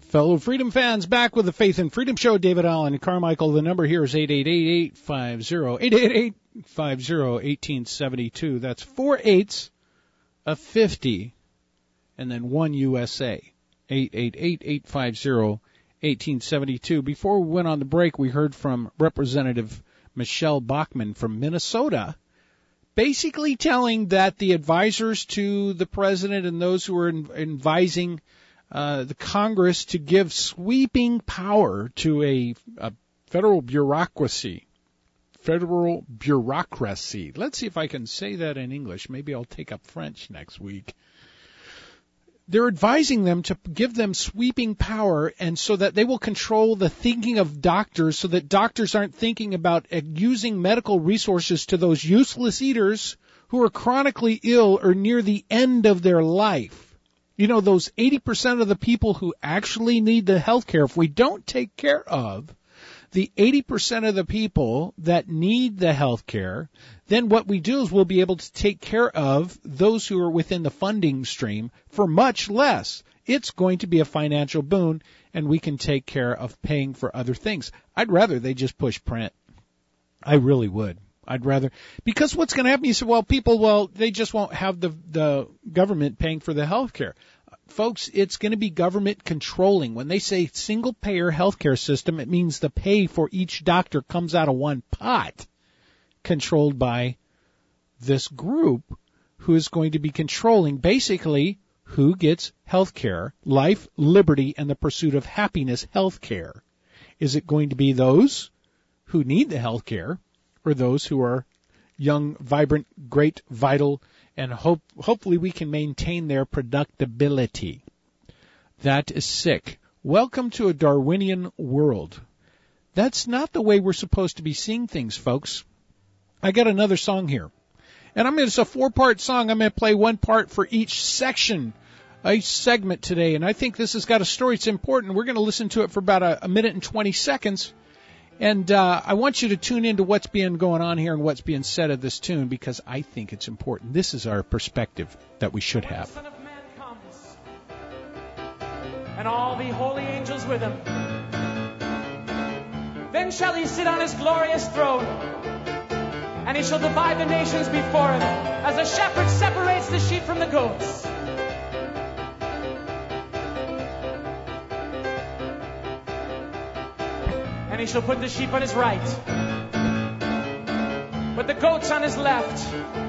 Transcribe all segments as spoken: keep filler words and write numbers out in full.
Fellow Freedom fans, back with the Faith and Freedom Show. David Allen and Carmichael. The number here is eight eight eight, eight five zero, eight eight eight, eight five zero, eighteen seventy-two. That's four eights, a fifty, and then one U S A. eight eight eight, eight five zero, eighteen seventy-two. Before we went on the break, we heard from Representative Michelle Bachmann from Minnesota, basically telling that the advisors to the president and those who are advising Uh, the Congress to give sweeping power to a, a federal bureaucracy. Federal bureaucracy. Let's see if I can say that in English. Maybe I'll take up French next week. They're advising them to give them sweeping power, and so that they will control the thinking of doctors, so that doctors aren't thinking about using medical resources to those useless eaters who are chronically ill or near the end of their life. You know, those eighty percent of the people who actually need the health care, if we don't take care of the eighty percent of the people that need the health care, then what we do is we'll be able to take care of those who are within the funding stream for much less. It's going to be a financial boon, and we can take care of paying for other things. I'd rather they just push print. I really would. I'd rather, because what's going to happen, you say, well, people, well, they just won't have the, the government paying for the health care. Folks, it's going to be government controlling. When they say single-payer health care system, it means the pay for each doctor comes out of one pot, controlled by this group who is going to be controlling basically who gets health care, life, liberty, and the pursuit of happiness health care. Is it going to be those who need the health care, or those who are young, vibrant, great, vital, and hope, hopefully we can maintain their productivity? That is sick. Welcome to a Darwinian world. That's not the way we're supposed to be seeing things, folks. I got another song here. And I'm going to, it's a four-part song. I'm going to play one part for each section, each segment today. And I think this has got a story. It's important. We're going to listen to it for about a, a minute and twenty seconds. And uh, I want you to tune into what's being going on here and what's being said of this tune, because I think it's important. This is our perspective that we should have. When the Son of Man comes, and all the holy angels with him, then shall he sit on his glorious throne, and he shall divide the nations before him, as a shepherd separates the sheep from the goats. And he shall put the sheep on his right, but the goats on his left.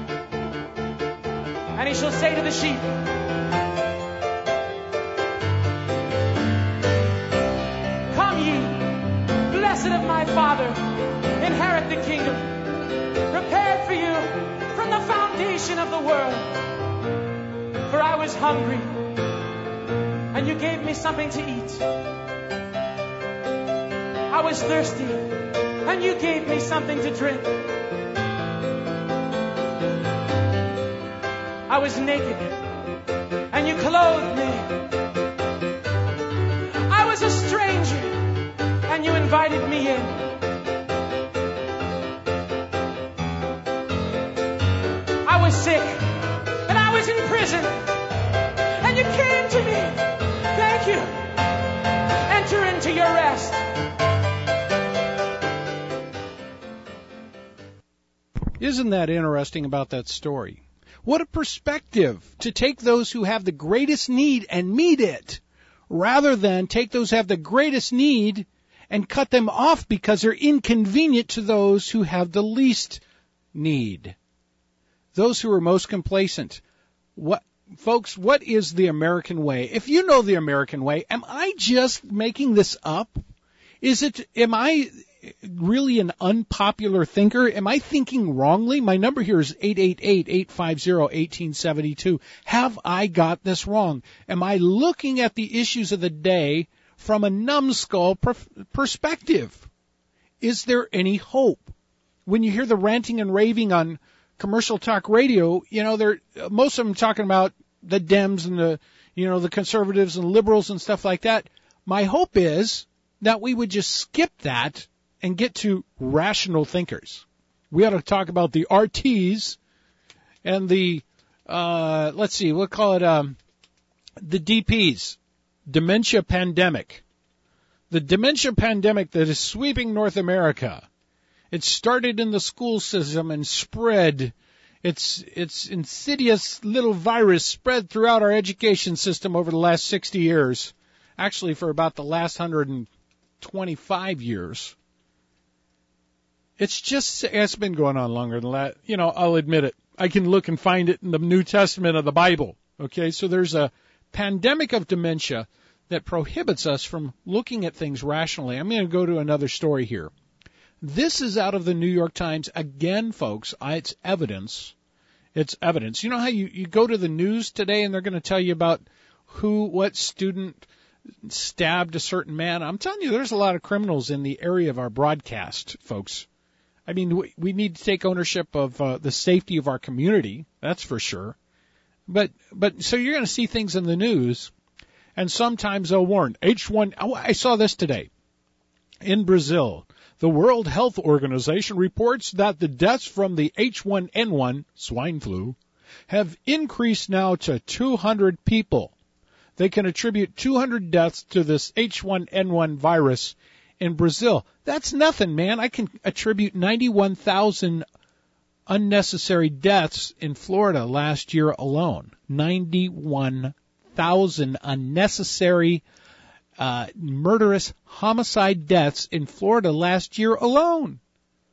And he shall say to the sheep, come ye, blessed of my Father, inherit the kingdom, prepared for you from the foundation of the world. For I was hungry, and you gave me something to eat. I was thirsty, and you gave me something to drink. I was naked, and you clothed me. I was a stranger, and you invited me in. I was sick, and I was in prison, and you came to me. Thank you. Enter into your rest. Isn't that interesting about that story? What a perspective to take those who have the greatest need and meet it, rather than take those who have the greatest need and cut them off because they're inconvenient to those who have the least need. Those who are most complacent. What, folks, what is the American way? If you know the American way, am I just making this up? Is it, am I really an unpopular thinker? Am I thinking wrongly? My number here is eight eight eight, eight five zero, one eight seven two. Have I got this wrong? Am I looking at the issues of the day from a numbskull per- perspective? Is there any hope? When you hear the ranting and raving on commercial talk radio, you know, they're, most of them talking about the Dems and the, you know, the conservatives and liberals and stuff like that. My hope is that we would just skip that and get to rational thinkers. We ought to talk about the R Ts and the, uh, let's see, we'll call it um, the D Ps, dementia pandemic. The dementia pandemic that is sweeping North America. It started in the school system and spread. It's, it's insidious little virus spread throughout our education system over the last sixty years. Actually, for about the last one hundred twenty-five years. It's just, it's been going on longer than that. You know, I'll admit it. I can look and find it in the New Testament of the Bible. Okay, so there's a pandemic of dementia that prohibits us from looking at things rationally. I'm going to go to another story here. This is out of the New York Times. Again, folks, it's evidence. It's evidence. You know how you, you go to the news today and they're going to tell you about who, what student stabbed a certain man? I'm telling you, there's a lot of criminals in the area of our broadcast, folks. I mean, we, we need to take ownership of uh, the safety of our community. That's for sure. But, but so you're going to see things in the news, and sometimes they'll warn. H one, oh, I saw this today. In Brazil, the World Health Organization reports that the deaths from the H one N one, swine flu, have increased now to two hundred people. They can attribute two hundred deaths to this H one N one virus in Brazil. That's nothing, man. I can attribute ninety-one thousand unnecessary deaths in Florida last year alone. ninety-one thousand unnecessary uh, murderous homicide deaths in Florida last year alone.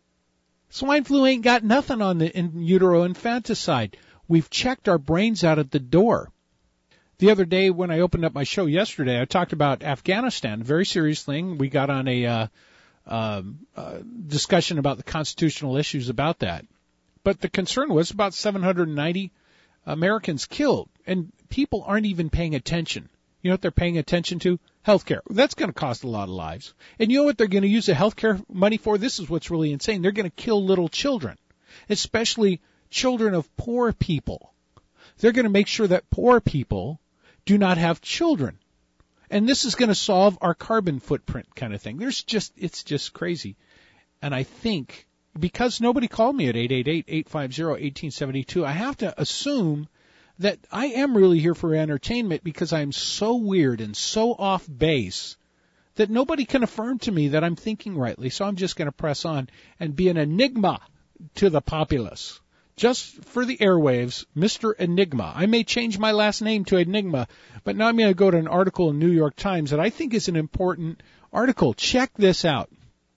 Swine flu ain't got nothing on the in utero infanticide. We've checked our brains out at the door. The other day when I opened up my show yesterday, I talked about Afghanistan, a very serious thing. We got on a uh, uh, uh, discussion about the constitutional issues about that. But the concern was about seven hundred ninety Americans killed, and people aren't even paying attention. You know what they're paying attention to? Healthcare. That's going to cost a lot of lives. And you know what they're going to use the healthcare money for? This is what's really insane. They're going to kill little children, especially children of poor people. They're going to make sure that poor people do not have children. And this is going to solve our carbon footprint kind of thing. There's just, it's just crazy. And I think because nobody called me at eight eight eight, eight five zero, one eight seven two, I have to assume that I am really here for entertainment because I'm so weird and so off base that nobody can affirm to me that I'm thinking rightly. So I'm just going to press on and be an enigma to the populace. Just for the airwaves, Mister Enigma. I may change my last name to Enigma, but now I'm going to go to an article in New York Times that I think is an important article. Check this out.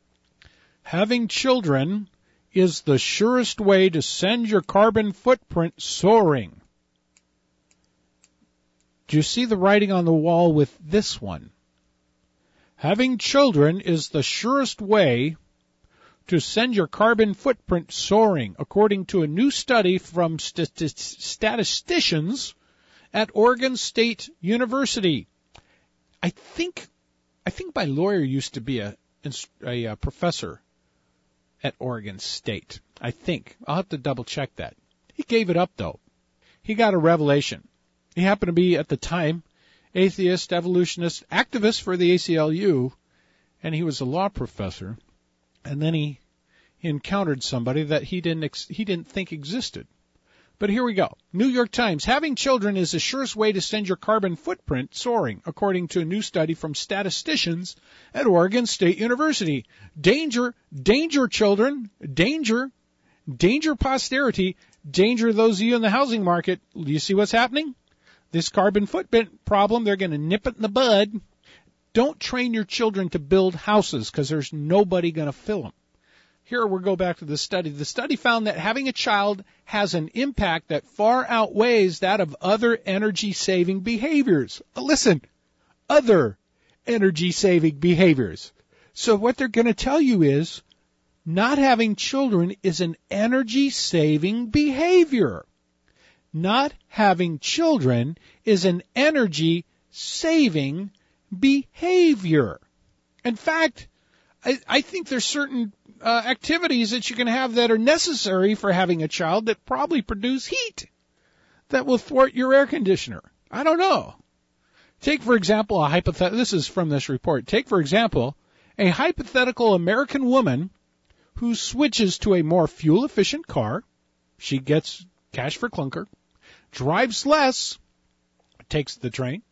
Having children is the surest way to send your carbon footprint soaring. Do you see the writing on the wall with this one? Having children is the surest way to send your carbon footprint soaring, according to a new study from st- statisticians at Oregon State University. I think, I think my lawyer used to be a, a, a professor at Oregon State. I think. I'll have to double check that. He gave it up, though. He got a revelation. He happened to be, at the time, atheist, evolutionist, activist for the A C L U, and he was a law professor. And then he, he encountered somebody that he didn't ex- he didn't think existed. But here we go. New York Times. Having children is the surest way to send your carbon footprint soaring, according to a new study from statisticians at Oregon State University. Danger, danger, children, danger, danger, posterity, danger those of you in the housing market. Do you see what's happening? This carbon footprint problem, they're going to nip it in the bud. Don't train your children to build houses because there's nobody going to fill them. Here we'll go back to the study. The study found that having a child has an impact that far outweighs that of other energy-saving behaviors. Listen, other energy-saving behaviors. So what they're going to tell you is not having children is an energy-saving behavior. Not having children is an energy-saving behavior. In fact, I, I think there's certain uh, activities that you can have that are necessary for having a child that probably produce heat that will thwart your air conditioner. I don't know. Take, for example, a hypothetical. This is from this report. Take, for example, a hypothetical American woman who switches to a more fuel-efficient car. She gets cash for clunker, drives less, takes the train,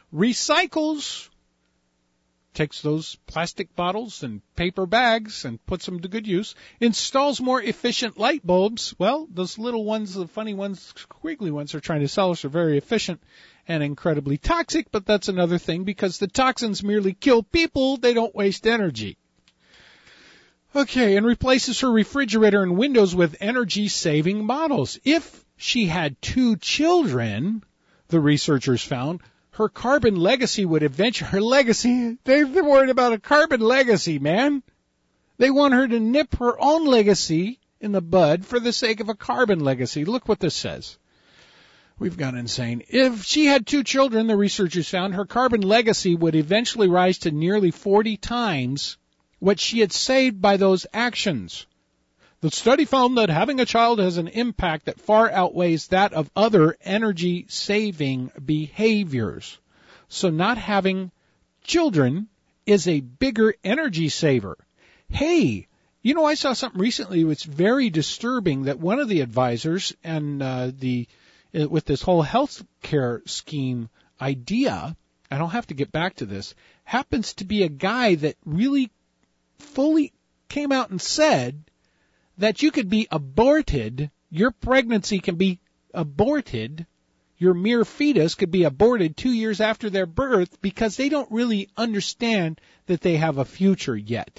recycles, takes those plastic bottles and paper bags and puts them to good use, installs more efficient light bulbs. Well, those little ones, the funny ones, squiggly ones they're trying to sell us are very efficient and incredibly toxic, but that's another thing because the toxins merely kill people, they don't waste energy. Okay, and replaces her refrigerator and windows with energy-saving models. If she had two children, the researchers found, her carbon legacy would eventually, her legacy, they're worried about a carbon legacy, man. They want her to nip her own legacy in the bud for the sake of a carbon legacy. Look what this says. We've gone insane. If she had two children, the researchers found, her carbon legacy would eventually rise to nearly forty times what she had saved by those actions. The study found that having a child has an impact that far outweighs that of other energy-saving behaviors. So not having children is a bigger energy saver. Hey, you know, I saw something recently that's very disturbing that one of the advisors and uh, the uh, with this whole health care scheme idea, I don't have to get back to this, happens to be a guy that really fully came out and said that you could be aborted, your pregnancy can be aborted, your mere fetus could be aborted two years after their birth because they don't really understand that they have a future yet.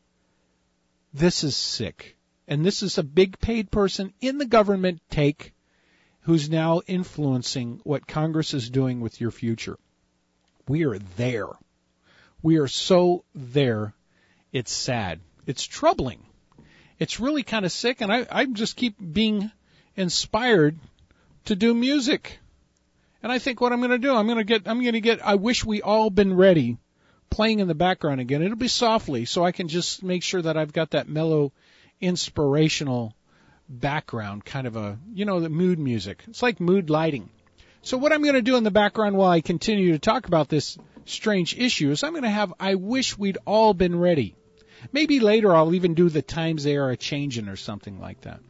This is sick. And this is a big paid person in the government take who's now influencing what Congress is doing with your future. We are there. We are so there. It's sad. It's troubling. It's really kind of sick, and I, I just keep being inspired to do music. And I think what I'm going to do, I'm going to get, I'm going to get, I Wish We All Been Ready playing in the background again. It'll be softly, so I can just make sure that I've got that mellow, inspirational background, kind of a, you know, the mood music. It's like mood lighting. So what I'm going to do in the background while I continue to talk about this strange issue is I'm going to have I Wish We'd All Been Ready. Maybe later I'll even do The Times They Are A-Changin' or something like that.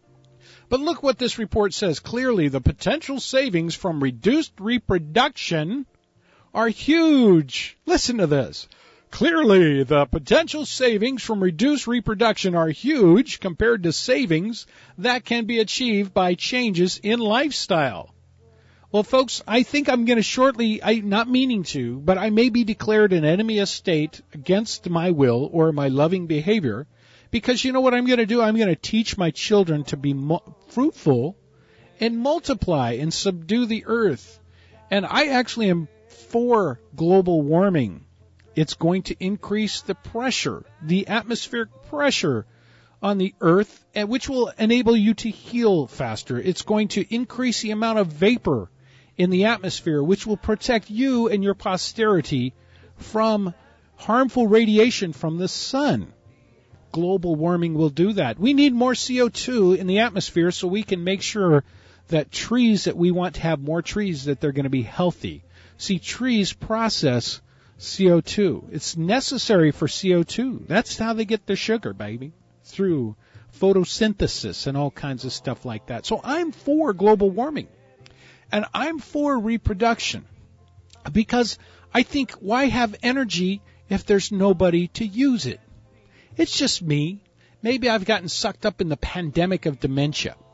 But look what this report says. Clearly, the potential savings from reduced reproduction are huge. Listen to this. Clearly, the potential savings from reduced reproduction are huge compared to savings that can be achieved by changes in lifestyle. Well, folks, I think I'm going to shortly, I not meaning to, but I may be declared an enemy of state against my will or my loving behavior, because you know what I'm going to do? I'm going to teach my children to be mu- fruitful and multiply and subdue the earth. And I actually am for global warming. It's going to increase the pressure, the atmospheric pressure on the earth, which will enable you to heal faster. It's going to increase the amount of vapor in the atmosphere, which will protect you and your posterity from harmful radiation from the sun. Global warming will do that. We need more C O two in the atmosphere so we can make sure that trees that we want to have more trees, that they're going to be healthy. See, trees process C O two. It's necessary for C O two. That's how they get their sugar, baby, through photosynthesis and all kinds of stuff like that. So I'm for global warming. And I'm for reproduction because I think, why have energy if there's nobody to use it? It's just me. Maybe I've gotten sucked up in the pandemic of dementia.